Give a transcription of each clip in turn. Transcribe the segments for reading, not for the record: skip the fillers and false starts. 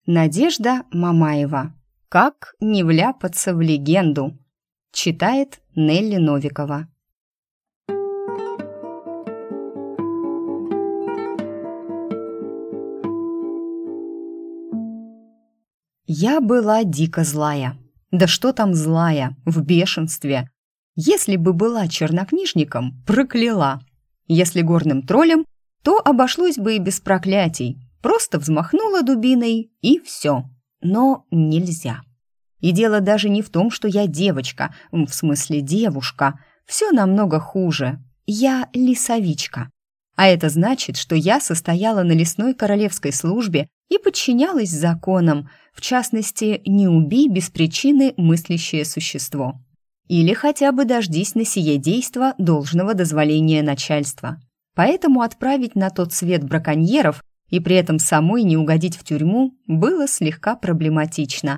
Надежда Мамаева. Как не вляпаться в легенду. Читает Нелли Новикова. Я была дико злая. Да что там злая, в бешенстве. Если бы была чернокнижником, прокляла. Если горным троллем, то обошлось бы и без проклятий. Просто взмахнула дубиной, и все. Но нельзя. И дело даже не в том, что я девочка, в смысле девушка. Все намного хуже. Я лесовичка. А это значит, что я состояла на лесной королевской службе и подчинялась законам, в частности, не убей без причины мыслящее существо. Или хотя бы дождись на сие действо должного дозволения начальства. Поэтому отправить на тот свет браконьеров и при этом самой не угодить в тюрьму было слегка проблематично.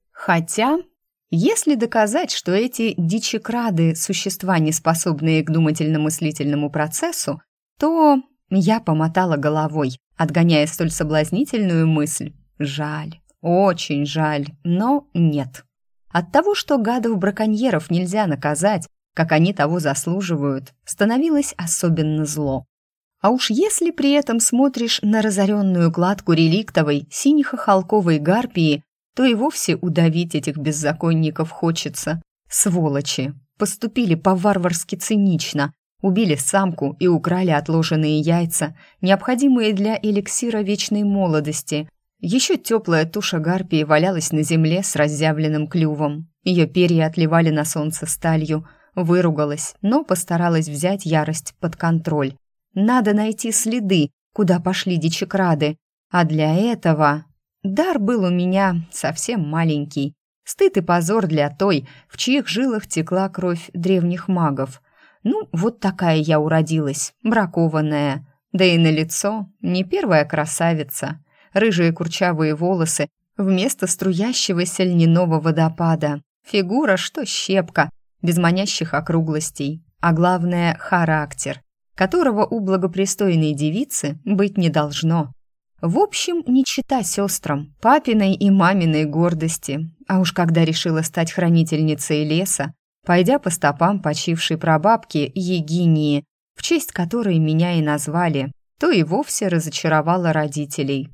Хотя, если доказать, что эти дичекрады – существа, не способные к думательно-мыслительному процессу, то я помотала головой, отгоняя столь соблазнительную мысль. Жаль, очень жаль, но нет. От того, что гадов-браконьеров нельзя наказать, как они того заслуживают, становилось особенно зло. А уж если при этом смотришь на разоренную кладку реликтовой сине-хохолковой гарпии, то и вовсе удавить этих беззаконников хочется. Сволочи! Поступили по-варварски цинично, убили самку и украли отложенные яйца, необходимые для эликсира вечной молодости. Еще теплая туша гарпии валялась на земле с разъявленным клювом. Ее перья отливали на солнце сталью. Выругалась, но постаралась взять ярость под контроль. Надо найти следы, куда пошли дичекрады. А для этого... Дар был у меня совсем маленький. Стыд и позор для той, в чьих жилах текла кровь древних магов. Ну, вот такая я уродилась, бракованная. Да и на лицо не первая красавица. Рыжие курчавые волосы вместо струящегося льняного водопада. Фигура, что щепка, без манящих округлостей. А главное, характер, которого у благопристойной девицы быть не должно. В общем, не чита сестрам, папиной и маминой гордости. А уж когда решила стать хранительницей леса, пойдя по стопам почившей прабабки Егинии, в честь которой меня и назвали, то и вовсе разочаровала родителей.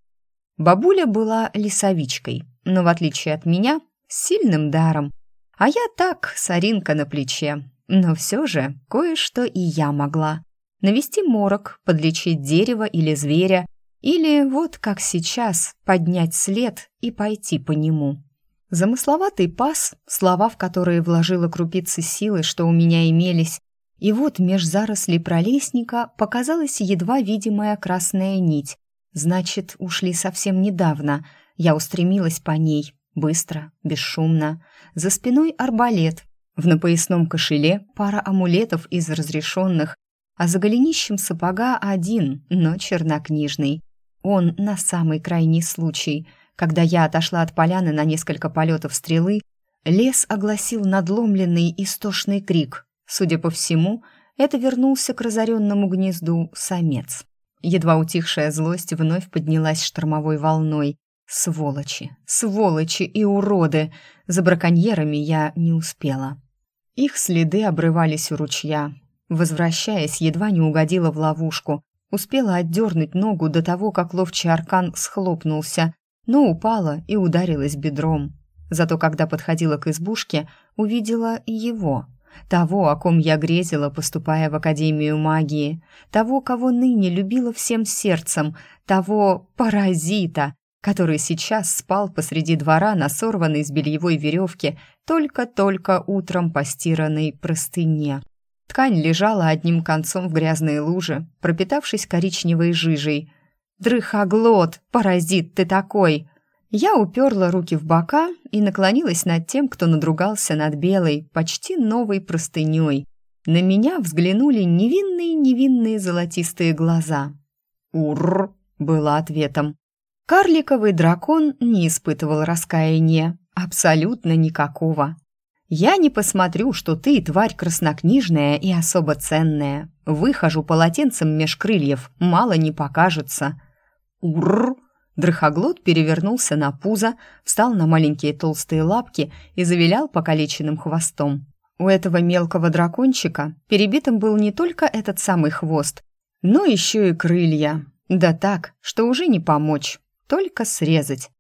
Бабуля была лесовичкой, но, в отличие от меня, с сильным даром. А я так, соринка на плече. Но все же кое-что и я могла. Навести морок, подлечить дерево или зверя, или, вот как сейчас, поднять след и пойти по нему. Замысловатый пас, слова в которые вложила крупицы силы, что у меня имелись, и вот меж зарослей пролесника показалась едва видимая красная нить. Значит, ушли совсем недавно. Я устремилась по ней, быстро, бесшумно. За спиной арбалет. В напоясном кошеле пара амулетов из разрешенных, а за голенищем сапога один, но чернокнижный. Он на самый крайний случай. Когда я отошла от поляны на несколько полетов стрелы, лес огласил надломленный истошный крик. Судя по всему, это вернулся к разоренному гнезду самец. Едва утихшая злость вновь поднялась штормовой волной. Сволочи, сволочи и уроды! За браконьерами я не успела. Их следы обрывались у ручья. Возвращаясь, едва не угодила в ловушку. Успела отдернуть ногу до того, как ловчий аркан схлопнулся, но упала и ударилась бедром. Зато когда подходила к избушке, увидела его. Того, о ком я грезила, поступая в Академию магии. Того, кого ныне любила всем сердцем. Того паразита, который сейчас спал посреди двора на сорванной с бельевой веревки, только-только утром постиранной простыне. Ткань лежала одним концом в грязной луже, пропитавшись коричневой жижей. «Дрыхоглот! Паразит ты такой!» Я уперла руки в бока и наклонилась над тем, кто надругался над белой, почти новой простыней. На меня взглянули невинные золотистые глаза. «Урр!» — было ответом. Карликовый дракон не испытывал раскаяния, абсолютно никакого. «Я не посмотрю, что ты, тварь краснокнижная и особо ценная. Выхожу полотенцем меж крыльев, мало не покажется». «Урр!» Дрыхоглот перевернулся на пузо, встал на маленькие толстые лапки и завилял покалеченным хвостом. У этого мелкого дракончика перебитым был не только этот самый хвост, но еще и крылья. Да так, что уже не помочь, только срезать.